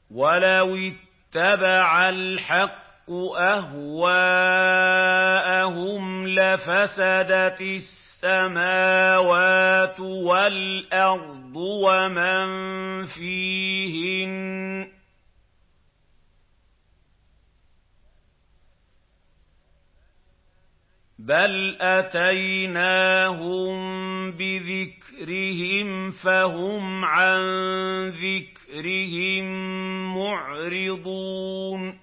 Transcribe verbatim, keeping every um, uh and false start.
وَلَوِ اتَّبَعَ الْحَقُّ أَهْوَاءَهُمْ لَفَسَدَتِ السَّمَاوَاتُ وَالْأَرْضُ وَمَن فِيهِنَّ ۚ بَلْ أَتَيْنَاهُم بِذِكْرِهِمْ فَهُمْ عَن ذِكْرِهِم مُّعْرِضُونَ